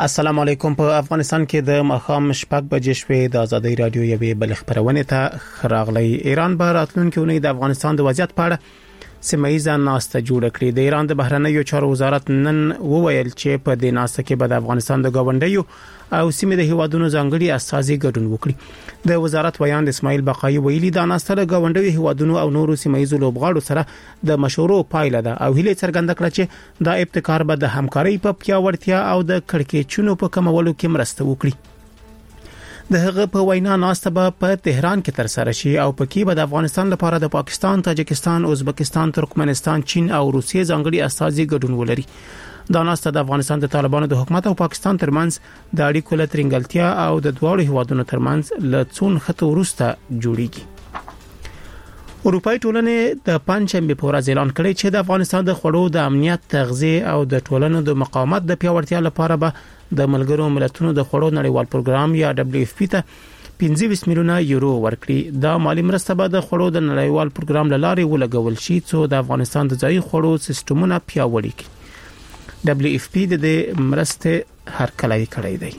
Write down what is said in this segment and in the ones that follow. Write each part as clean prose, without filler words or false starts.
السلام علیکم. په افغانستان کې د ماښام شپږ بجې شوې د ازادي رادیو یوې بل خبرونه ته راغلی. ایران به راتلونکي اونۍ د افغانستان د وضعیت په اړه سیمایي ناسته جوړ کړي. د ایران د بهرنیو چارو وزارت نن وویل چې په دې ناسته کې به د افغانستان د گاونډیو او سیمې د هیوادونو ځانګړي استازي ګډون وکړي. د وزارت ویاند اسماعیل بقایي ویلي دا ناسته د گاونډیو هیوادونو او نورو سیمایي لوبغاړو سره د مشورو پایله ده او هیله څرګنده کړه چې دا ابتکار به د همکارۍ په پیاوړتیا او د کړکېچونو په کمولو کې مرسته وکړي. د هغه په وینا ناسته به په تهران کې تر سره شي او پکې به د افغانستان لپاره د پاکستان، تاجکستان، ازبکستان، ترکمنستان، چین او روسیې ځانګړي استازي ګډون ولري. دا ناسته د افغانستان د طالبانو د حکومت او پاکستان ترمنځ د اړیکو له ترنګلتیا او د دواړو هیوادونو ترمنځ له څون خطو وروسته جوړیږي. اروپאי ټولنې د پنځمې په ورځ اعلان کړی چې د افغانستان د خوړو د امنیت، تغذیه او د ټولنو د مقاومت د پیاوړتیا لپاره به د ملګرو ملتونو د خوړو نړیوال پروګرام یا WFP ته 25 میلیونه یورو ورکړي. دا مالی مرسته به د خوړو د نړیوال پروګرام لارې ولګول شي چې د افغانستان د ځای خوړو سیستمونه پیاوړي کړي. WFP د دې مرسته هرکلی کړی دی.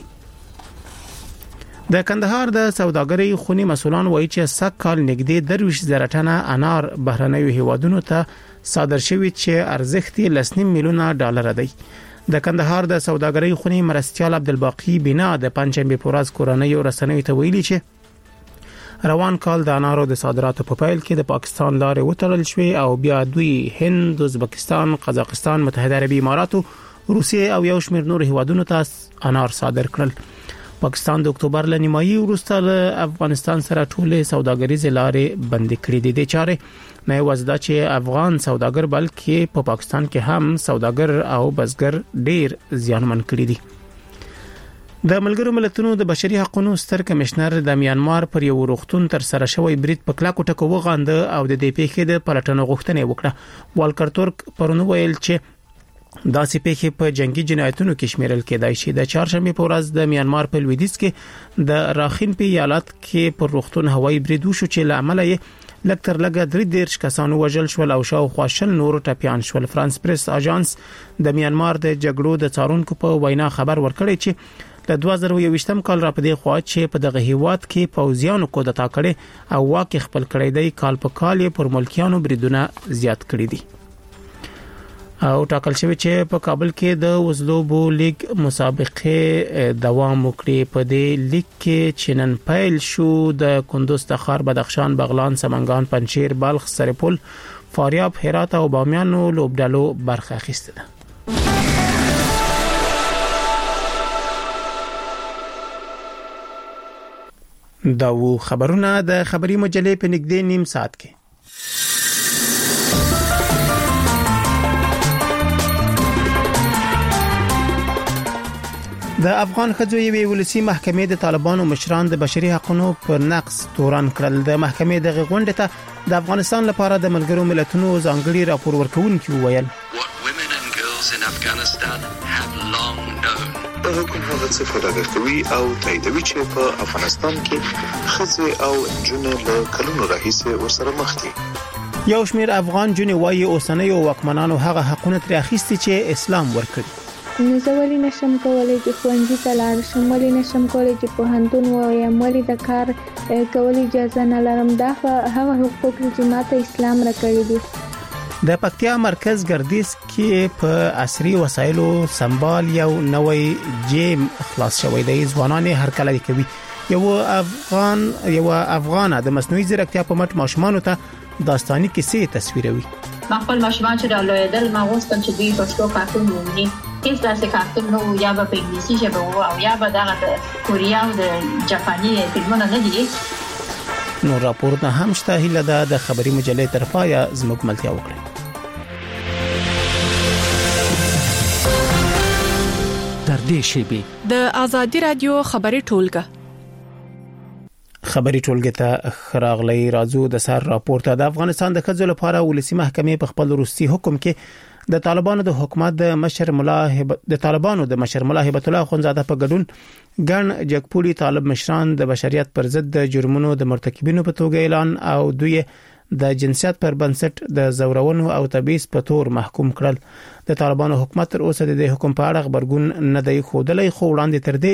د کندهار د سوداګرۍ خونی مسولان وایي چې سکهال نږدې 20,000 ټنه انار بهرنیو هیوادونو ته صادر شوی چې ارزښت یې 2 میلیونه ډالر دی. د کندهار د سوداګرۍ خونی مرستیال عبدالباقی بنا د پنځمې په ورځ کورنۍ رسنیو ته ویلي چې روان کال د انارو د صادراتو په پیل کې د پاکستان لارې وتړل شوې او بیا دوی هند، ازبکستان، قزاقستان، متحده عربي امارات، روسیه او یو شمېر نور هیوادونو ته انار صادر کړل. پاکستان د اکتوبر ل نیمایي وروسته له افغانستان سره ټولې سوداګریزې لارې بند کړې دي. د چارې نه وزدا چې افغان سوداګر بلکې په پاکستان کې هم سوداګر او بزګر ډیر زیانمن کړي دي. د ملګرو ملتونو د بشري حقوقو ستر کمشنر د میانمار پر یو روغتون تر سره شوی برید په کلاکو ټکو وغانده او د دې پیښې د پلټنو غوښتنه وکړه. والکر تورک پرونی ویل چې داسې پیښې په جنگي جنایتونو کې شمیرل کېدای شي. د چهارشنبه په ورځ د میانمار په لویدیځ کې د راخین په ایالت کې پر روغتون هوایي برید وشو چې له امله یې لکتر لګه 3 کسانو وژل شول او شاوخوا 20 نور ټپيان شول. فرانس پریس اژانس د میانمار د جګړو د څارونکو په وینا خبر ورکړی چې د 2021م کال را پدې خوا چې په دغه هیواد کې پوځیانو کودتا کړي او واکه خپل کړی دی، کال په کال یې پر ملکیانو بریدونه زیات کړي دي. او ټاکل شوی چې په کابل کې د وزلوبو لیگ مسابقه دوام وکړي. په دې لیگ کې چنن پیل شو د کندوز، تخار، بدخشان، بغلان، سمنګان، پنجشیر، بلخ، سرپل، فاریاب، هرات او بامیان لوبډلو برخه اخیسته ده. دا و خبرونه د خبري مجلې په نږدې نیم ساعت کې. د افغان ښځو یوې ولسی محکمې د طالبانو مشران د بشري حقوقو پر نقض تورن کړل. د محکمې دغه غونډه ته د افغانستان لپاره د ملګرو ملتونو ځانګړي راپور ورکوونکي وویل د حکومت هغه څه فراغ کوي او تاییدوي چې په افغانستان کې ښځې او جنونه له کلونو راهیسې ورسره مخ دي. یو شمېر افغان جنې وايي اوسنیو واکمنانو هغه حقونه تر اخیستي چې اسلام ورکړي. نو زه ولې نشم کولای چې ښوونځي ته لاړ شم، ولې نشم کولای چې پوهنتون ووایم، ولې د کار کول اجازه نه لرم. دا هغه حقوق چې ماته اسلام راکړي دي. د پکتیا مرکز ګردیز کې په عصري وسایلو سنبال یو نوې جیم خلاص شوی دی. ځوانان هر کله کوي. یو افغان د مصنوعي ځیرکتیا په مټ ماشومان ته داستاني کیسې تصویروي. خپل ماشومان چې راولېدل ما غوښتل چې دوی پښتو کارتون وګوري. هیڅ داسې کارتون نو یا په انګلیسي ژبه او یا به د کوریا او د جاپاني فلمونو نه دي. نو راپور نه هم شته. هیله ده د خبري مجلې طرفه یا زموږ ملتیا وکړي. در دې شیبي د ازادي رادیو خبري ټولګه خبري ټولګه ته خراغلي راځو. د سر راپور ته د افغانستان د ښځو لپاره ولسی محکمې په خپل وروستي حکم کې د طالبانو د حکومت د مشر ملا هبت الله خونزاده په ګډون ګڼ جګپولي طالب مشران د بشریت پر ضد د جرمونو د مرتکبینو په توګه اعلان او دوی د جنسیت پر بنسټ د زورونو او تبعیض په تور محکوم کړل. د طالبانو حکومت تر اوسه د حکم په اړه خبرګون نه دی خودلای، خو وړاندې تر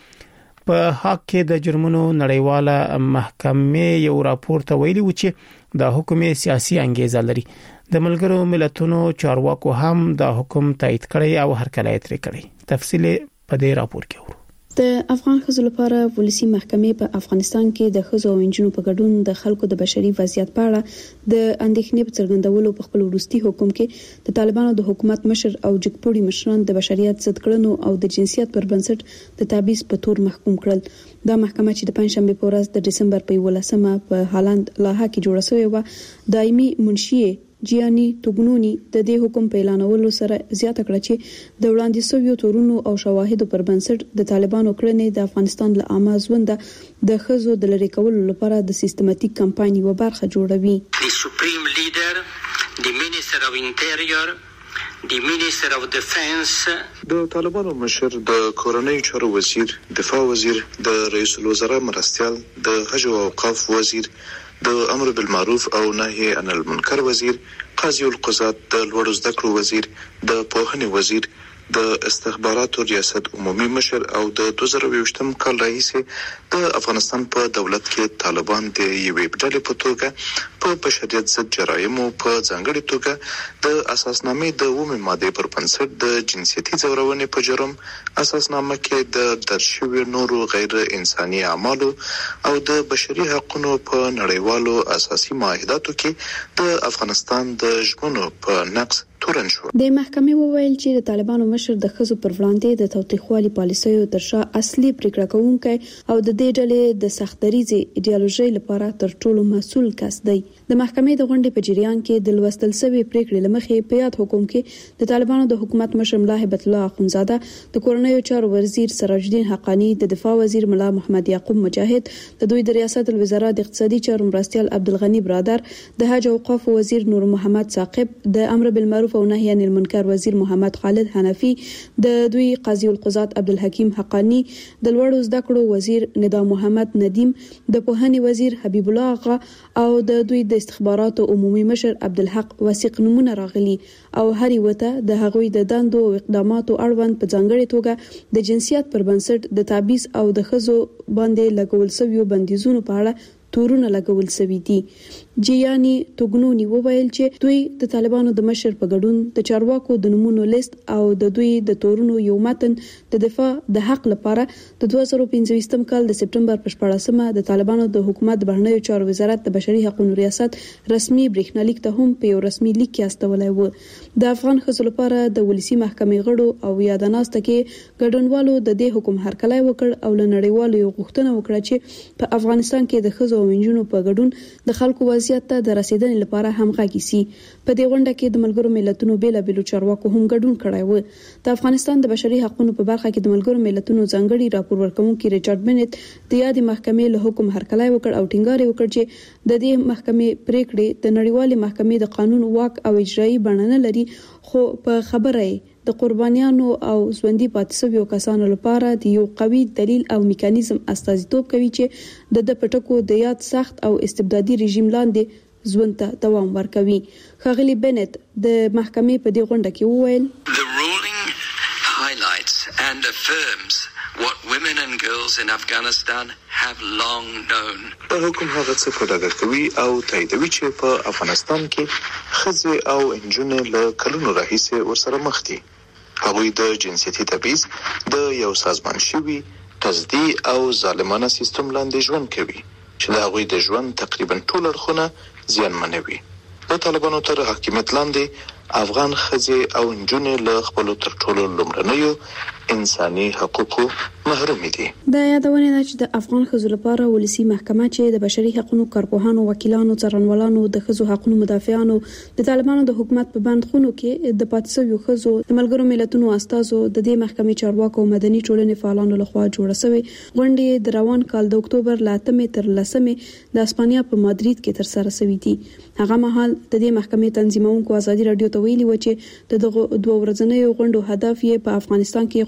دې په حق کې د جرمونو نړیواله محکمې یو راپور ته ویلي و چې د حکم سیاسي انګیزه لري. د ملګرو ملتونو چارواکو هم د حکم تایید کړی او هرکلی ترې کړی. تفصیل په دې راپور کې ورو. د افغان ښځو لپاره ولسی محکمې په افغانستان کې د ښځو او نجونو په ګډون د خلکو د بشري وضعیت په اړه د اندېښنې په څرګندولو په خپل وروستي حکم کې د طالبانو د حکومت مشر او جګپوړي مشران د بشریت ضد کړنو او د جنسیت پر بنسټ د تبعیض په تور محکوم کړل. دا محکمه چې د پنځشنبه په ورځ د دسمبر په 11مه په هالند لاها کې جوړه شوې و، دایمي منشي جیانی توګنونی د دې حکم په اعلانولو سره زیاته کړه چې د وړاندې شویو تورونو او شواهدو پر بنسټ د طالبانو کړنې د افغانستان له عامه ژوند د ښځو د لری کولو لپاره د سیستماتیک کمپاین یو برخه جوړوي. The Supreme Leader, the Minister of Interior, the Minister of Defense، د طالبانو مشر، د کورنۍ چارو وزیر، دفاع وزیر، د رئیس الوزرا مرستیال، د حج او اوقاف وزیر، د امر بالمعروف او نهي عن المنکر وزیر، قاضي القضات، د لوړو زده کړو وزیر، د پوهنې وزیر، د استخباراتو ریاست عمومي مشر او د 2020 کال راهیسې د افغانستان په دولت کې طالبان د یوې ډلې په توګه په بشریت ضد جرایمو په ځانګړي توګه د اساسنامې د 9 ماده پر بنسټ د جنسیتي ځورونې په جرم، اساسنامه کې د درج شویو نورو غیر انساني اعمالو او د بشري حقوقو په نړیوالو اساسي معاهداتو کې د افغانستان د ژمنو په نقض تورن شو. د محکمې وویل چې د طالبانو مشر د ښځو پر وړاندې د توطئهوالي پالیسیو تر شا اصلي پریکړه کوونکی او د دې ډلې د سختدریزي ایډیالوژي لپاره تر ټولو مسؤل کس دی. د محکمې د غونډې په جریان کې د لوستل شوی پریکړې لمخې په یاد حکم کې د طالبانو د حکومت مشر ملا هیبت الله اخونزاده، د کورنیو چارو وزیر سراج الدین حقانی، د دفاع وزیر ملا محمد یعقوب مجاهد، د دوی د ریاست الوزرا د اقتصادي چارو مرستیال عبدالغنی برادر، د حج او اوقاف وزیر نور محمد ثاقب، د امر بالمعروف او نهي عن المنکر وزیر محمد خالد حنفی، د دوی قاضي القضات عبدالحکیم حقانی، د لوړو زده کړو وزیر ندا محمد ندیم، د پوهنې وزیر حبیب الله آغا او د دوی د استخباراتو عمومي مشر عبدالحق وثیق نمونه راغلي او هر وته د هغوی د دندو او اقداماتو اړوند په ځانګړي توګه د جنسیت پر بنسټ د تبعیض او د ښځو باندې لګول شویو بندیزونو په اړه تورونه لګول شوي دي. جیانی توګنونی وویل چې دوی د طالبانو د مشر په ګډون د چارواکو د نمونو لیست او د دوی د تورونو یو متن د دفاع د حق لپاره د 2015 کال د سپټمبر په 14مه د طالبانو د حکومت بهرنیو چارو وزارت د بشري حقوقو ریاست رسمي برېښنالیک ته هم په یو رسمي لیک کې استولای و. د افغان ښځو لپاره د ولسی محکمې غړو او یادناسته کې ګډونوالو د دې حکم هرکلی وکړ او له نړیوالو یو غوښتنه وکړه چې په افغانستان کې د ښځو او نجونو په ګډون د خلکو وضعیت ته د رسیدنې لپاره همغږي سي. په دې غونډه کې د ملګرو ملتونو بیلابېلو چارواکو هم ګډون کړی و. د افغانستان د بشري حقوقو په برخه کې د ملګرو ملتونو ځانګړي راپور ورکونکي ریچارډ بنت د یادې محکمې له حکم هرکلی وکړ او ټینګار وکړ چې د دې محکمې پریکړې د نړیوالې محکمې د قانون واک او اجرایي بڼه نه لري، خو په خبره د قربانیانو او ژوندۍ پاتې شویو کسانو لپاره د یو قوي دلیل او میکانیزم استازیتوب کوي چې د پټکو د یاد سخت او استبدادي رژیم لاندې ژوند ته دوام ورکوي. ښاغلي بنت د محکمې په دې غونډه کې وویل The ruling highlights and affirms what women and girls in Afghanistan have long known. په حکم هغه څه په ډاګه کوي او تاییدوي چې په افغانستان کې ښځې او نجونې له کلونو راهیسې ورسره مخ دي. هغوی د جنسیتي تبعیض د یو سازمان شوي تصدي او ظالمانه سیستم لاندې ژوند کوي چې د هغوی د ژوند تقریبا ټول اړخونه زیانمنوي. د طالبانو تر حاکمیت لاندې افغان ښځې او نجونې له خپلو تر ټولو لومړنیو انساني حقوقو محروم دي. دا یادونه ده چې د افغان ښځو لپاره ولسی محکمه چې د بشري حقوقو کارپوهانو، وکیلانو، څارنوالانو، د ښځو حقوقو مدافعانو، د طالبانو د حکومت په بندخونو کې د پاتې شویو ښځو، د ملګرو ملتونو استازو، د دې محکمې چارواکو او مدني ټولنې فعالانو لخوا جوړه شوې غونډې د روان کال د اکتوبر له 8 تر 10 د اسپانیا په مادرید کې تر سره شوې دي. هغه مهال د دې محکمې تنظیمونکو ازادي رادیو ته ویلي و چې د دغه دوه ورځنیو غونډو هدف یې په افغانستان کې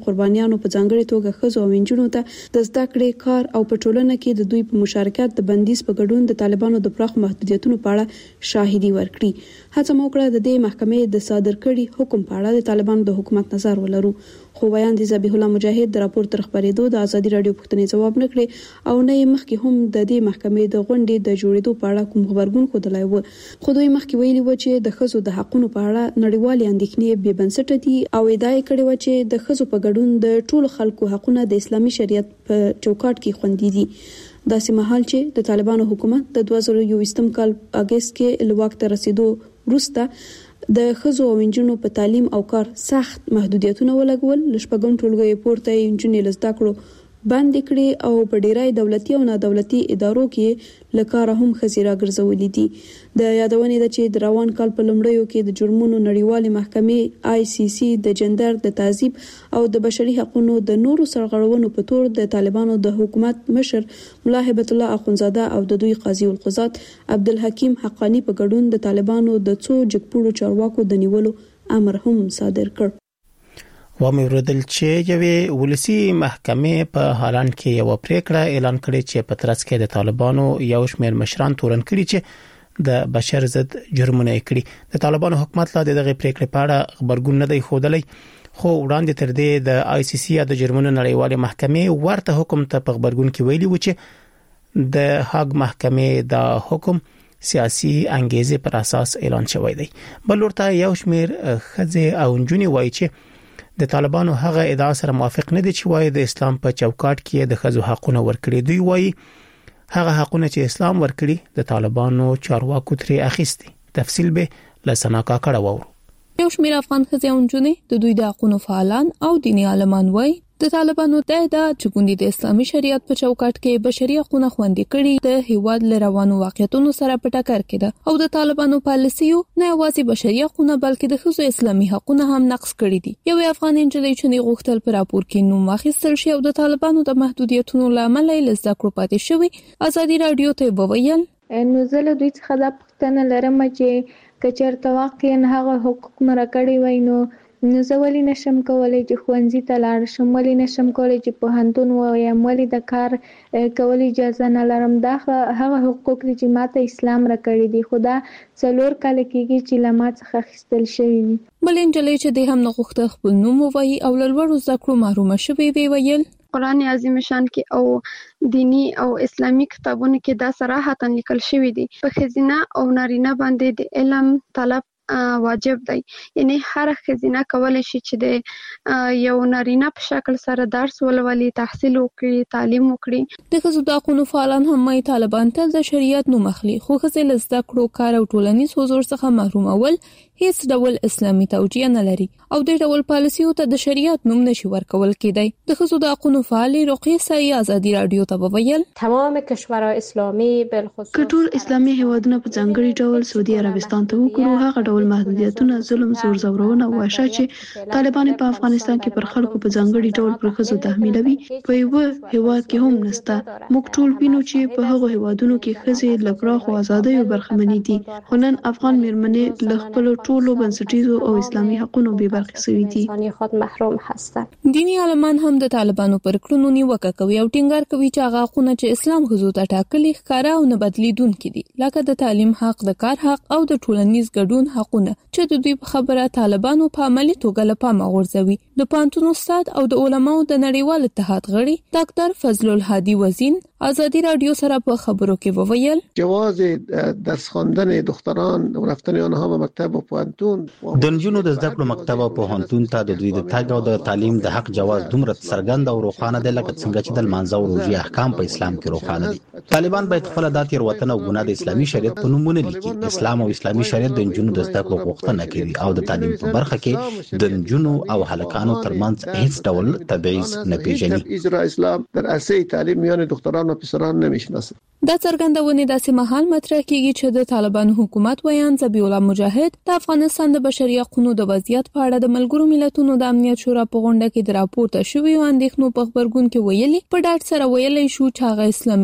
قربانیانو په ځانګړي توګه ښځو او نجونو ته د زده کړې، کار او په ټولنه کې د دوی په مشارکت د بندیز په ګډون د طالبانو د پراخ محدودیتونو په اړه شاهدي ورکړي. هڅه مو کړه د دې محکمې د صادر کړي حکم په اړه د طالبانو د حکومت نظر ولرو، خو ویاندې ذبیح الله مجاهد د راپور تر خبرېدو د ازادي رادیو پوښتنې ځواب نه کړې او نه یې مخکې هم د دې محکمې د غونډې د جوړېدو په اړه کوم خبرګون ښودلی و. خو دوی مخکې ویلي و چې د ښځو د حقونو په اړه نړیوالې اندېښنې بې بنسټه دي او ادعا یې کړې و چې د ښځو په ګډون د ټولو خلکو حقونه د اسلامي شریعت په چوکاټ کې خوندي دي. داسې مهال چې د طالبانو حکومت د 2021 کال اگست کې له واک ته رسیدو وروسته د ښځو او نجونو په تعلیم او کار سخت محدودیتونه ولګول، لشپږم ټولګي پورته نجونې له زده کړو بند کړي او په ډیری دولتي او نادولتي ادارو کې لکاره هم ښځې راګرځولې دي. د یادونې ده چې د روان کال په لومړیو کې د جرمونو نړیوالې محکمې ICC د جندر د تعذیب او د بشري حقوقو د نورو سرغړونو په تور د طالبانو د حکومت مشر ملا هبت الله اخونزاده او د دوی قاضي القضات عبدالحکیم حقانی په ګډون د طالبانو د څو جګپوړو چارواکو د نیولو امر هم صادر کړ. وموردل چې یوې ولسی محکمې په هالند کې یو پریکړه اعلان کړې چې په ترڅ کې د طالبانو یو شمېر مشران تورن کړي چې د بشر ضد جرمونه کړي. د طالبانو حکومت لا دغه پریکړې په اړه خبرګون نه دی ښودلی، خو وړاندې تر دې د ICC یا د جرمونو نړیوالې محکمې ورته حکم ته په خبرګون کې ویلي و چې د هاګ محکمې دا حکم سیاسي انګیزه پر اساس اعلان شوی دی. بل ورته یو شمېر ښځې او نجونې وایي چې د طالبانو هغه ادعا سره موافق نه دي چې وایي د اسلام په چوکاټ کې د ښځو حقونه ورکړي. دوی وایي هغه حقونه چې اسلام ورکړي د طالبانو چارواکو ترې اخیستي. تفصیل به لسنا کاکړه وورو. یو شمېر افغان ښځې او نجونې د دوی د حقونو فعالان او دیني عالمان وایي د طالبانو د ادعا چې ګوندې د اسلامي شریعت په چوکاټ کې بشري حقوقونه خوندي کړي د هیواد له روانو واقعیتونو سره په ټکر کې ده او د طالبانو پالیسیو نه یوازې بشري حقوقونه بلکې د ښځو اسلامي حقوقونه هم نقض کړي دي. یو افغان نجلۍ چې غوښتل په راپور کې نوم واخیستل شي او د طالبانو د محدودیتونو لامل یې له زده کړو پاتې شوی، ازادي رادیو ته وویل نو زه له دوی څخه دا پوښتنه لرم چې که چېرته واقعا هغه حقوق مراکړي وای نو زه ولې نشم کولی چې ښوونځي ته لاړ شم، ولې نشم کولی چې پوهنتون ووایم، ولې د کار کول اجازه نه لرم. دا هغه حقوق دي چې ماته اسلام راکړي دي، خو دا 4 کاله کېږي چې له ما څخه اخیستل شوي دي. بل نجلۍ چې د هم نه غوښته خپل نوم ووایي او له لوړو زده کړو محرومه شوې وی ویل قرآن عظیم شان کې او دینی او اسلامی کتابونو کې دا صراحتاً لیکل شوی دي په ښځینه او نارینه باندې د علم طلب واجب دی. یعنی هر ښځینه کولای شي چې د یو نارینه په شکل سره درس ولولي، تحصیل وکړي، تعلیم وکړي. د ښځو د حقوقو فعالان هم وايي طالبان تل د شریعت نوم اخلي، خو ښځې له زده کړو، کار او ټولنیز حضور څخه محرومول هیڅ ډول اسلامي توجیه نه لري او د ډول پالیسیو ته د شریعت نوم نشي ورکول کېدای. د ښځو د حقوقو فعال رقیه سایي ازادي رادیو ته وویل تمام کشورهای اسلامی بالخصوص کټول اسلامي هیوادونه په ځانګړي ډول سعودي عربستان ته وګورو هغه ډول محدودیتونه، ظلم، زور زورونه او وحشت چې طالبان په افغانستان کې پر خلکو په ځانګړي ډول پر ښځو تحمیلوي په یو هیواد کې هم نشته. موږ ټول وینو چې په هغو هیوادونو کې ښځې له پراخو ازادیو برخمنې دي، خو نن افغان میرمنې له خپل ټولو بنسټیزو او اسلامي حقوقو بې برخې شوي دي. دیني عالمان هم د طالبانو پر کړنو نیوکه کوي او ټینګار کوي چې هغه حقوقونه چې اسلام ښځو ته ټاکلي ښکارا او نه بدلیدونکي دي، لکه د تعلیم حق، د کار حق او د ټولنیز ګډون حقونه چې د دوی په خبره طالبانو په عملي توګه له پامه غورځوي. د پوهنتون استاد او د علماو د نړیوال اتحاد غړي ډاکټر فضل الهادي وزین ازادي رادیو سره په خبرو کې وویل جواز درس خواندن دختران و رفتن آنها به مکتب و پوهنتون د نجونو د زده کړو مکتب او پوهنتون ته د دوی د تګ او د تعلیم د حق جواز دومره څرګند او روښانه دی لکه څنګه چې د لمانځه او روژې احکام په اسلام کې روښانه دي. طالبان باید خپل د تیروتنه او ګناه د اسلامي شریعت په نوم ونه لیکي. اسلام او اسلامي شریعت د نجونو د زده کړو غوښتنه کوي او د تعلیم په برخه کې د نجونو او هلکانو ترمنځ هیڅ ډول تبعیض نه پیژني. اسلام در عرصه تعلیم میان دختران و پسران نمیشناسه. دا څرګندونه داسې مهال مطرح کیږي چې د طالبانو حکومت ویان ذبیح الله مجاهد د افغانستان د بشري حقوقو د وضعیت په اړه د ملګرو ملتونو د امنیت شورا په غونډه کې د راپورته شوی اندېښنو په خبرګون کې ویلي په ډاډ سره ویلي شو چې هغه اسلامي حقوقونه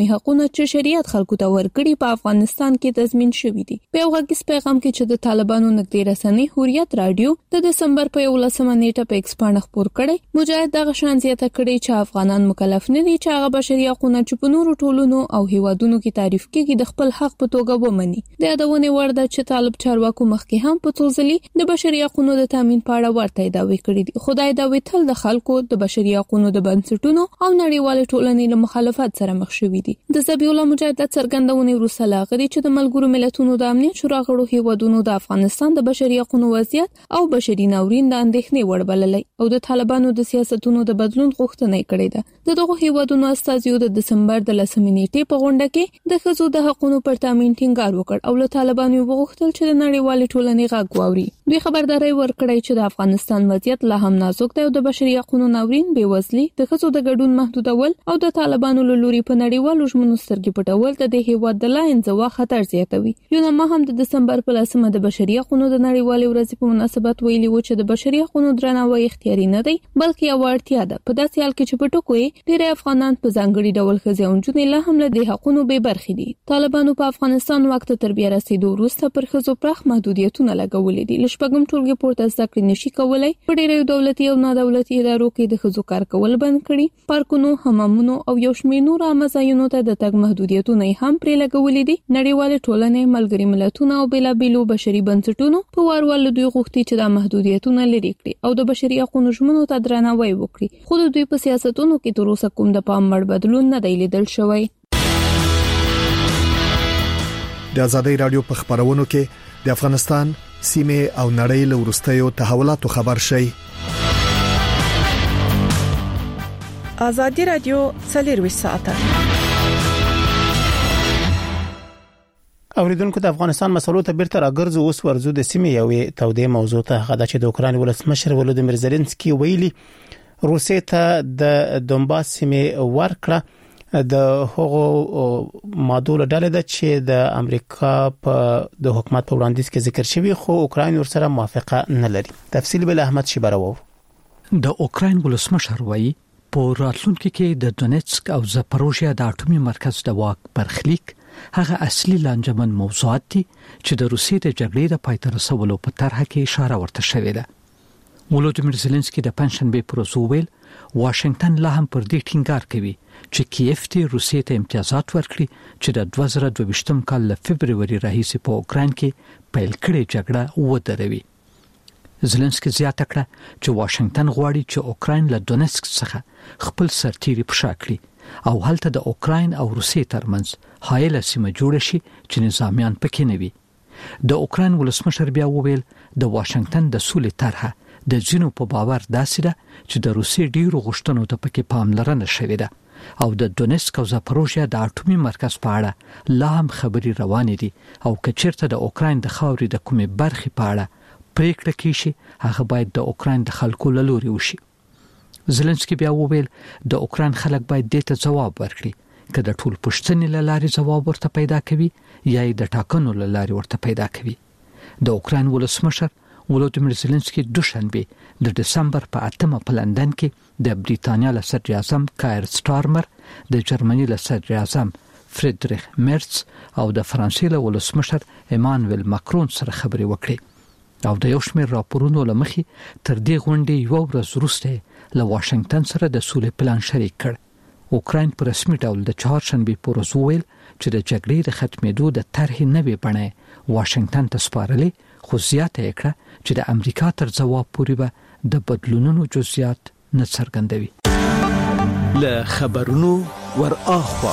چې شریعت خلکو ته ورکړي په افغانستان کې تضمین شوی دی. په یو غږیز پیغام کې چې د طالبانو نږدې رسنۍ حریت رادیو د دسمبر په 11 نیټه په ایکس باندې خبر کړي، مجاهد دغه شان زیاته کړي چې افغانان مکلف نه دي چې هغه بشري حقوقونه چې په نورو ټولنو او هیوادونو کې تعریف کیږي د خپل حق په توګه ومني. د یادونه ورده چې طالب چارواکو مخکې هم په توزلي د بشري حقوقو د تامین په اړه ورته دعوی کړې دي. خدای دا ویل د خلکو د بشري حقوقو د بنسټونو او نړیوال ټولنې له مخالفت سره مخ شوې دي. د ذبیح الله مجاهد څرګندونه وروسته لاغري چې د ملګرو ملتونو د امنیت شورا غړو هیوادونو د افغانستان د بشري حقوقو وضعیت او بشري ناورین د اندېښنې وړ بللې او د طالبانو د سیاستونو د بدلون غوښتنه کړې ده. دغه هیوادونو استازیو د دسمبر د 10 نیټې په غونډه کې د ښځو د حقوقو پر تامین ټینګار وکړ او له طالبانو وغوښتل چې د نړیوال ټولنې غږ واوري. دوی خبرداري ورکړې چې د افغانستان وضعیت لا هم نازک دی او د بشري حقوقو ناورین، بېوزلي، د ښځو د ګډون محدودول او د طالبانو له لوري په نړیوالو ژمنو سترګې پټول د دې هیواد د لا انزوا خطر زیاتوي. یونما هم د دسمبر په 10 د بشري حقوقو د نړیوالې ورځې په مناسبت ویلي و چې د بشري حقوقو درناوی اختیاري نه دی بلکې یو اړتیا ده. په داسې حال کې چې په ټکو یې ډېر افغانان په ځانګړي ډول ښځې او نجونې لا هم له دې حقوقو بې برخې دي. طالبانو په افغانستان وخت تر بیا رسیدو وروسته پر ښځو پراخ محدودیتونه لګولې دي. لشپږم ټولګي پورته زده کړې نشي کولای. په ډېرو دولتي او نادولتي ادارو کې د ښځو کار کول بند کړي. پارکونو، حمامونو او یو شمېر نور عامه ځایونو ته د تګ محدودیتونه هم پرې لګولې دي. نړیوال ټولنې، ملګري ملتونه او بېلابېلو بشري بنسټونو په وار دوی غوښتي چې دا محدودیتونه لرې کړي او د بشري حقوقو ژمنو ته درناوی وکړي. خو دوی په سیاستونو کې تر اوسه کوم د پام وړ بدلون نه دی لیدل شوی. د ازادي رادیو په خبرونو کې د افغانستان سیمه او نړۍ له ورستیو تحولاتو خبر شي. ازادي رادیو 24 ساعته. اوریدونکو د افغانستان مسلو ته بیرته راګرځو. اوس ورزو د سیمې یوې تودې موضوع ته غدا چې د اوکران ولسمشر ولودیمیر زيلنسکي ویلي روسیې ته د دونباس سیمې ورکړه د هغو ماډول ډلې ده چې د امریکا په د حکومت په وړاندیز کې ذکر شوی خو اوکران ورسره موافقه نه لري. تفصیل بل احمد شیبارو. د اوکران ولسمشر وایي په راتلونکي کې د دونیتسک او زاپروژیا د اټومي مرکز د واک برخلیک هغه اصلي لانجمن موضوعات دي چې د روسیې د جګړې د پای ته رسولو په طرحه کې اشاره ورته شوې ده. ولودیمیر زيلنسکي د پنځشنبه پر ورځ ویل واشنگټن لا هم پر دې ټینګار کوي چې کیف ته روسیې ته امتیازات ورکړي چې د 2022 کال له فبرवरी راهیسې په اوکران کې پیل کړې جګړه ودروي. زيلنسکي زیاته کړه چې واشنگټن غواړي چې اوکران له دونیتسک څخه خپل سرتیري پښا کړي او هلته د اوکران او روسیې ترمنځ حایله سیمه جوړ شي چې نظامیان پکې نه وي. د اوکران ولسمشر بیا وویل د واشنگټن د سولې طرحه د ځینو په باور داسې ده چې د روسیې ډیرو غوښتنو ته پکې پاملرنه شوې ده او د دونیتسک او زاپروژیا د اټومي مرکز په اړه لا هم خبري روانې دي او کچیرته د اوکران د خاورې د کومې برخې په اړه پریکړه کیږي هغه باید د اوکران د خلکو له لوري وشي. زيلنسکي بیا وویل د اوکران خلک باید دې ته ځواب ورکړي که د ټول پښتنې له لارې ځواب ورته پیدا کوي یا د ټاکنو له لارې ورته پیدا کوي. د اوکران ولسمشر ولودیمیر زيلنسکي دوشنبه د دسمبر په 8 په لندن کې د بریتانیا له صدر اعظم کایر سټارمر، د جرمني له صدر اعظم فریدریخ مرتز او د فرانسې له ولسمشر ایمانوئل ماکرون سره خبرې وکړي او د یو شمېر راپورونو لمخې تر دې غونډې یو ورځ وروسته له واشنگټن سره د سولې پلان شریک کړ. اوکران په رسمي ډول د چهارشنبه په ورځ وویل چې د جګړې د ختمېدو د طرحې نوې بڼه واشنگټن ته سپارلې، خو زیاته یې کړه چې د امریکا تر ځواب پورې به د بدلونونو جزئیات نه څرګندوي. له خبرونو ور اخوا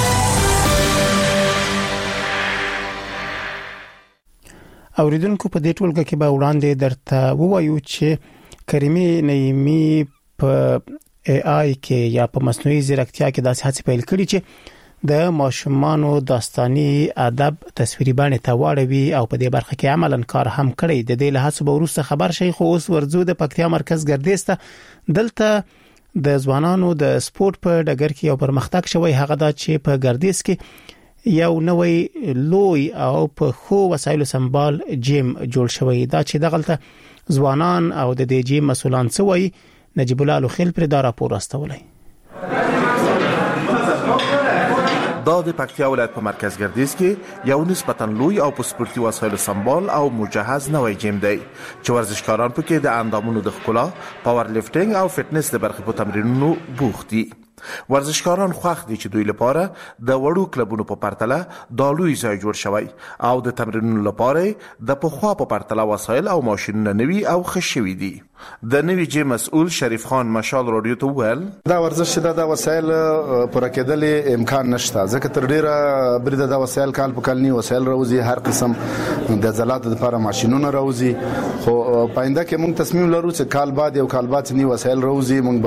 اوریدونکو په دې ټولګه کې به وړاندې درته ووایو چې کریمي نعیمي په AI کې یا په مصنوعي ځیرکتیا کې داسې هڅې پیل کړي چې د ماشومانو داستاني ادب تصویري باندې تواړوي او په دې برخه کې عملاً کار هم کړی. د دې له هڅو به وروسته خبر شي. خو اوس ورځو د پکتیا مرکز ګردیسته دلته د ځوانانو د سپورت په ډګر کې یو پرمختګ شوی. هغه دا چې په ګردیس کې یو نوې لوی او په خو وسایلو سمبال جیم جوړ شوی. دا چې دغلته ځوانان او د دې جیم مسولان سوي نجیب الله لوخیل پر دا راپور استولای. دا د پکتیا ولایت په مرکز ګردیز کې یو نسبتا لوی او په سپورتي وسایلو سمبال او مجهز نوی جیم دی چې ورزشکاران پکې د اندامونو د ښکلا، پاور لیفټینګ او فټنس د برخې په تمرینونو بوخت دي. ورزشکاران خوښ دي چې دوی لپاره د وړو کلبونو په پرتله دا لوی ځای جوړ شوی او د تمرینونو لپاره د پخوا په پرتله وسایل او ماشینونه نوي او ښه شوي دي. د نوي جیم مسؤل شریف خان مشال رادیو ته وویل دا ورزش چې دا وسایل پوره کېدل امکان نشته، ځکه تر ډیره بریده دا وسایل کال په کال نی وسایل راوځي، هر قسم د عضلاتو لپاره ماشینونه راوځي، خو پاینده کې موږ تصمیم لرو چې کال بعد یو کال بعد نی وسایل راوځي، موږ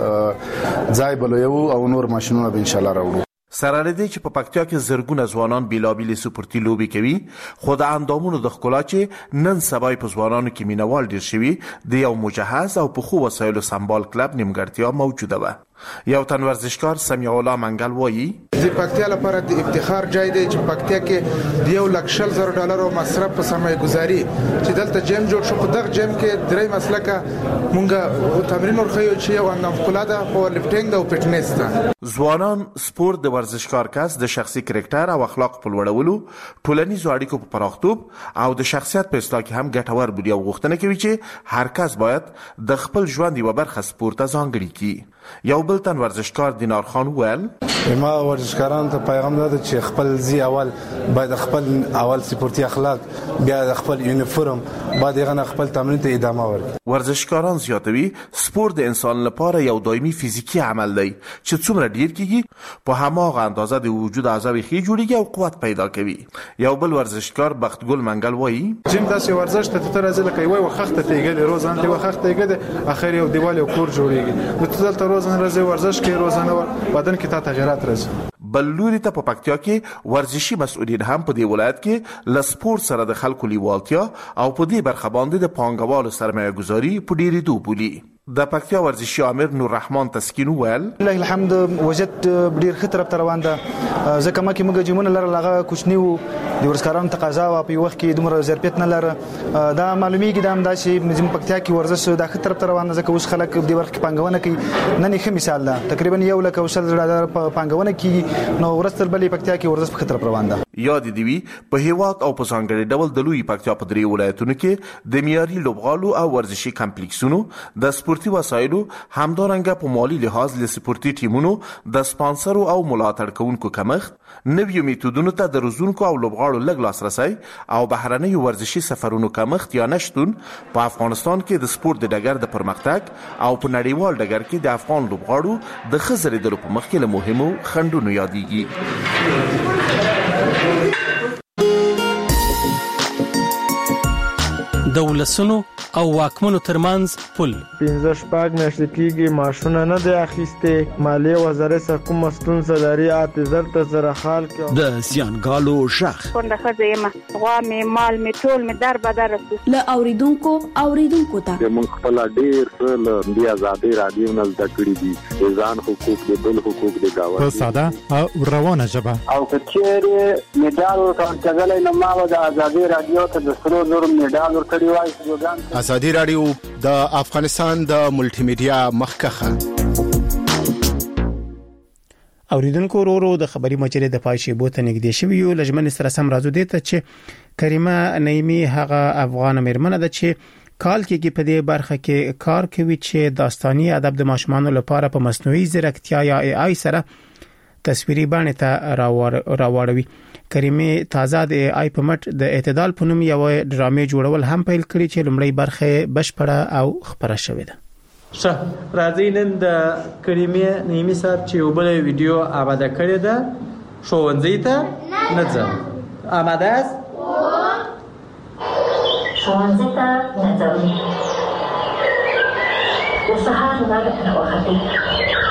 بخپل ځای بلو او نور ماشینونه به ان شاء الله راوړو. سره لدی چې په پکتیا کې زرګونه ځوانان بیلابیل سپورتي لوبي کوي، خو د اندامونو د ښکلا چې نن سبا په ځوانانو کې مینوال ډیر شوي د یو مجهز او په خو وسایلو سمبال کلب نیمګړتیا موجوده وه. یو تن ورزشکار سمیع الله منګل وایي د پکتیا لپاره د افتخار جای دی چې پکتیا کې د $1,00,000 مصرف په سرمایه گذاري چې دلته جیم جوړ شو. په دغه جیم کې درې مسلکه مونږه تمرین ورخیو چې یو اندام ښکلا ده، پاور لیفټینګ او فټنس ده. ځوانان سپورت د ورزشکار کس د شخصي کرکټر او اخلاق په لوړولو، ټولنیزو اړیکو په پراختوب او د شخصیت په اصلاح کې هم ګټور بولي او غوښتنه کوي چې هر کس باید د خپل ژوند یوه برخه سپورت ته ځانګړې کړي. یو بل تن ورزشکار دینار خان وویل ما ورزشکارانو ته پیغام ده چې خپل زی اول باید خپل اول سپورتي اخلاق، بیا خپل یونیفورم، بعد هغه خپل تمرین ته ادامه ورکړي. ورزشکاران زیاتوي سپورت د انسان لپاره یو دایمي فزیکی عمل دی چې څومره ډیر کیږي په هماغه اندازه د وجود اعضاء خې جوړیږي او قوت پیدا کوي. یو بل ورزشکار بختګل منګل وایي جیم داسې ورزش ته تر ازل کوي وای وخت ته تیګل روزانه دی وخت تیګل اخر یو دیوال یو کور جوړیږي نو تل روزانه راځي ورزش کې روزانه بدن کې تا تغیرات راځي. بل لوري ته په پکتیا کې ورزشي مسؤلین هم په دې ولایت کې ل سپورت سره د خلکو لیوالتیا او په دې برخه باندې د پانګوالو سرمایه گذاري په ډیرېدو بولي. د پکتیا ورزشي امیر نور رحمان تسکین ویل الله الحمد وجد ډیر خطر په روان ده، ځکه ما کې موږ جمونه لره لغه کوچنی وو د ورزشکارانو تقاضا او په وخت کې دومره ظرفیت نه لره. دا معلومیږي دا هم دا چې زموږ پکتیا کې ورزش د خطر په روان ده، ځکه اوس خلک د ورخ پانګونه کوي. نن ښه مثال ده، تقریبا $1,00,000 پانګونه کوي، نو ورستر بلې پکتیا کې ورزش په خطر په روان ده. یاد دی وی په هیواد او په ځانګړي ډول د لوی پکتیا په درې ولایتونو کې د معیاري لوبغالو او ورزشي کمپلیکسونو د سپورتي وسایلو همدارنګه په مالی لحاظ له سپورتي ټیمونو د سپانسرو او ملاتړ کوونکو کمښت، نویو میتودونو ته د روزونکو او لوبغاړو لږ لاسرسی او بهرنیو ورزشي سفرونو کمښت یا نشتون په افغانستان کې د سپورت د ډګر د پرمختګ او په نړیوال ډګر کې د افغان لوبغاړو د ښه ځلېدلو په مخ کې له مهمو خنډونو یادېږي. د ولسونو او واکمنو ترمنځ پل 15 میاشتې کېږي ماشونه نه دی اخیستې، مالیې وزارت څخه کومه ستونزه لري، اعتذار ته زره خال کې د زیانګالو ژغ څنګه ښځه یم، غوا مې مال مې ټول مې در بدر رسي له اوریدونکو ته موږ خپل ډیر څه له دې آزادۍ رادیو نه زده کړي دي، ځان حقوق دي، بل حقوق دي گاوه په ساده او روانه ژبه او کچېره میډال ورکړل نه ما د آزادۍ رادیو ته د سرو زر میډال ورکړی وای. ازادي رادیو د افغانستان د ملټي میډیا مخکخه. اوریدونکو ورو د خبري مجلې د پای شیبو ته نږدې شوی یو لجمن سره سم راځو دي ته چې کریمه نعیمی هغه افغان مېرمنه ده چې کال کې په دې برخه کې کار کوي چې داستاني ادب د ماشومانو لپاره په مصنوعي ځیرکتیا یا AI سره تصویري بڼه ته راوړوي. کریمه تازه د AI په مټ د اعتدال په نوم یو ډرامې جوړول هم پیل کړی چې لومړی برخه بشپړه او خبره شوې ده. راځي نن د کریمه نعیمی صاحب چې یو بل ویډیو آماده کړی ده، ښوونځی ته نه ځم. آماده است؟ ښوونځی ته نه ځم. د سهار لمر راوختی.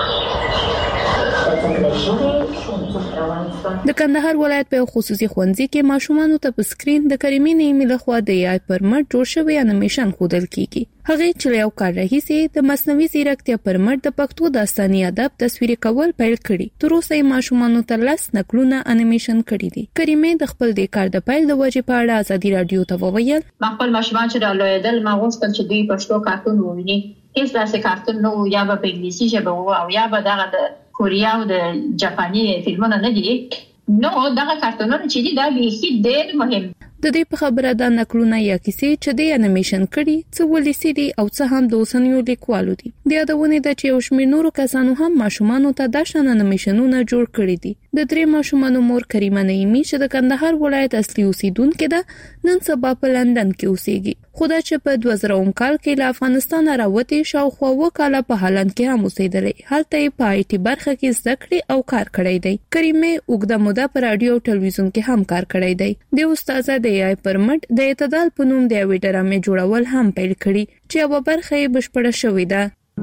د کندهار ولایت په خصوصي ښوونځي کې ماشومانو ته په سکرین د کریمې نعیمی لخوا د AI پر مټ جوړ شوی انیمیشن ښودل کیږي. هغه چې یو کار راهیسې د مصنوعي ځیرکتیا پر مټ د پښتو داستاني ادب تصویري کول پیل کړي. تر اوسه ماشومانو ته 10 نقلونه انیمیشن کړي دي. کریمې د خپل د کار د پیل د وجې په اړه ازادي رادیو ته وویل خپل ماشومان چې رالوېدل ما غوښتل چې دوی پښتو کارتون وویني. هیڅ داسې کارتون نه و، یا به په انګلیسي ژبه و او یا به دغه د کوریا او د جاپاني فلمونه نه دي نو دغه کارتونونه چې دي دا به ډېر مهم د دې په خبره د نقلونه یا کیسې چې د انیمیشن کړي څه ولسی دي او څه هم د اوسنیو لیکوالو دي د یادونه د چې اوشمیر نورو کسانو هم ماشومان ته د شان انیمیشنونه جوړ کړي دي د درې ماشومان مور کریمه نعیمی چې د کندهار ولایت اصلي اوسیدونکو ده نن سبا په لندن کې اوسېږي خدای چې په 2000 کال کې له افغانستان راوته شاوخوا وکاله په هالند کې هم اوسېدلې هلته په آی ټي برخه کې زده کړې او کار کړی دی کریمه وګړه موده په رادیو او ټلویزیون کې هم کار کړی دی د استاد د ای پرمټ د اعتدال په نوم د وی ډرامې جوړول هم پیل کړي چې یو برخه یې بشپړه شوې ده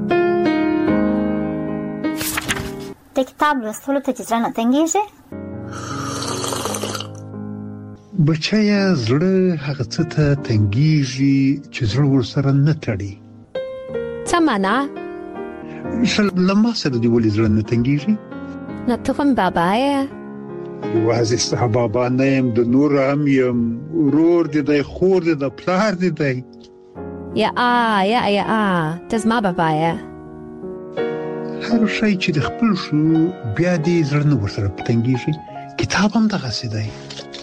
د کتاب لوستلو ته چې ځنه تنګیږي بچیا زړه هغه څه ته تنګیږي چې زړه ورسره نه تړي څه معنا لما سره دی ولې زړه نه تنګیږي نو ته هم بابا یې یوازې ستا بابا نه يم د نور هم يم ورور دې د خور دې د پلار دې دی یا تزما بابا یې هر شي چې د خپل شو بیا دې زړه نه ورسره تنګیږي کتاب هم دغه څه دی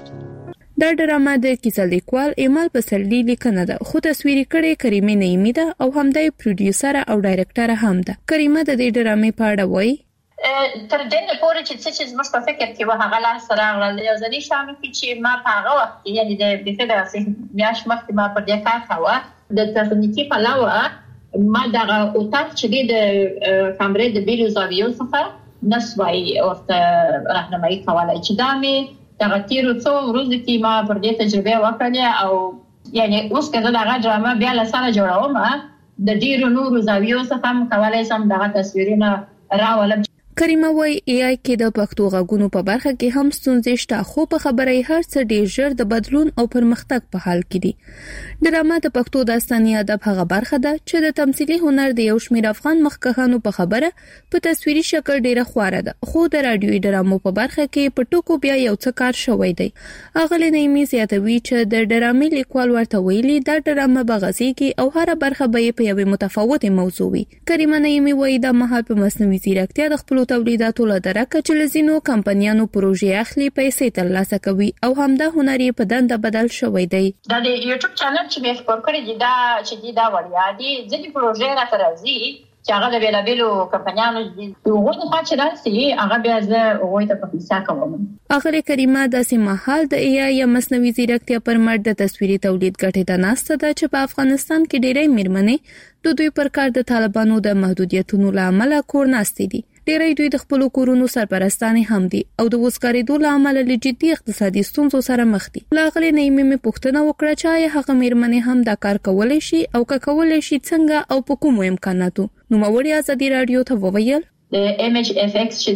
دا ډرامه د کیسه لیکوال ایمل پسرلی لیکنه ده خو تصویري کړي کریمه نعیمی ده او همدای پروډوسر او ډایرکټر هم ده کریمه د دې ډرامې په اړه وایي تر دې نه پورې چې زموږ په فکر کې وه هغه لاس راغله یو ځلې شامل کې چې ما په هغه وخت یعنی د فکر میاشت مخکې ما پر دې کار کاوه د تخنیکی پلوه ما دغه اوتاق چې د کیمرې د بیلو زاویو څخه نسوي ورته راهنمایي کولای چې دا مې دغه تیرو څو ورځې کې ما پر دې تجربه وکړه او یعنی اوس کله دغه ډرامه بیا لسانه جوړوم د ډیرو نورو زاویو څخه هم کولای سم دغه تصویرونه راولم کریمه وای ای آی کې د پښتو غږونو په برخه کې هم ستونزې شته خو په خبري هر څه ډیر ژر د بدلون او پرمختګ په حال کې دي ډرامه د پښتو داستاني ادب هغه برخه ده چې د تمثيلي هنر د یو شمېر افغان مخکښانو په خبره په تصویري شکل ډیره خواره ده خو د رادیوي ډرامو په برخه کې په ټکو بیا یو څه کار شوی دی اغلی نعیمی زیاتوي چې د ډرامې لیکوال ورته ویلي دا ډرامه بغازي کې او هر برخه به په یو متفاوته موضوع وي کریمه نعیمی وایي د مهال په مصنوعي ځیرکتیا د خپل تولیداتو له درکه چې لزینو کمپنیانو پروژې اخلي پیسې ترلاسه کوي او همدا هنري په دنده بدل شوی دی دا د یوټیوب چینل چې به خبر کړی دی دا چې دا وړیا دي ځکه پروژې راځي چې هغه د بیلابیلو کمپنیانو دي یو غوښتنه چې راځي هغه بیا زه وایي ته په حساب کوم اخر کریمه د سیمهال د ای آی مصنوعي ځیرکتیا پر مټ د تصویري تولید غټه د ناسته ده چې په افغانستان کې ډېرې میرمنې د دوی پر کار د طالبانو د محدودیتونو لامل کور ناستې دي ډېری دوی د خپل کورونو سرپرستانې هم دي او د وسکارېدو لامل له جدي اقتصادي ستونزو سره مخ دي لاغلي نعیمی مې پوښتنه وکړه چې هغه میرمنې هم دا کار کولای شي او کولای شي څنګه او په کومو امکاناتو نو موري ازادي رادیو ته وویل د ایمیج افیکټس چې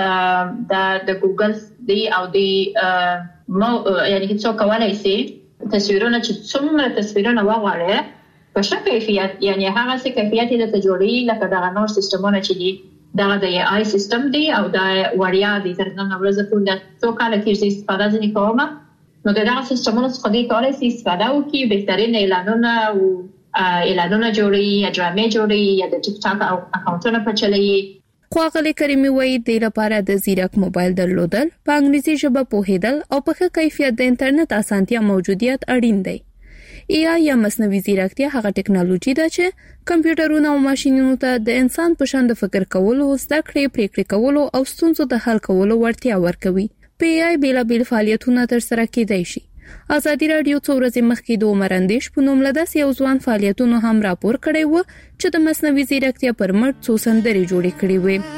دی د ګوګل دی او دی یعنی څو کولای شي تصویرونه چې څومره تصویرونه واغواړي په ښه کیفیت یعنی هغه څه کیفیت د تجربې لکه د نور سیستمونه چې دي دا د آی سیستم دی او دا وړیا دي تر نن ورځې پورې څو کال کې استفاده ځنی کومه نو دا سیستمونه څخه دی کولای شي استفاده وکړي بهترین اعلانونه او اعلانونه جوړي یا ډرامې جوړي یا د ټیک ټاک اکاونټونه پچلي خو غلي کریمي وایي د لپاره د زیرک موبایل درلودل په انګلیسي ژبه پوهیدل او په ښه کیفیت د انټرنیټ اسانتیا موجودیت اړین دی ای آی یا مصنوعي ځیرکتیا هغه ټکنالوژي ده چې کمپیوټرونو او ماشينونو ته د انسان په شان د فکر کولو، زده کړې، پریکړې کولو او ستونزو د حل کولو وړتیا ورکوي. په ای آی بیلابیل فعالیتونه ترسره کیدای شي. ازادي رادیو څو ورځې مخکې د عمر اندیش په نوم له داسې یو ځوان فعالیتونو هم راپور کړی و چې د مصنوعي ځیرکتیا پر مټ څو سندرې جوړې کړې وې.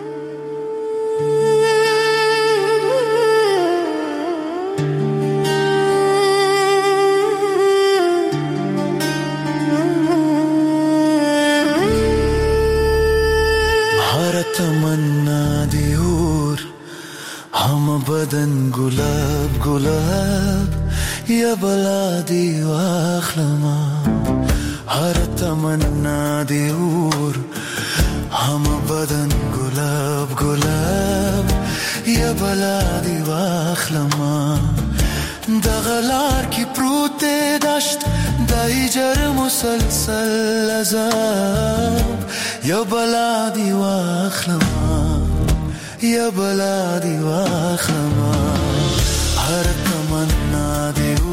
तमन्ना दी और हम बदन गुलाब गुलाब या बला दी वाखलमा हर तमन्ना दी और हम बदन गुलाब गुलाब या बला दी वाखलमा दगलार की प्रूते दश्त दाई जर मुसलसल अजाब या बला दी वाखलमा یا بلا دی واخلما هر تمنا دی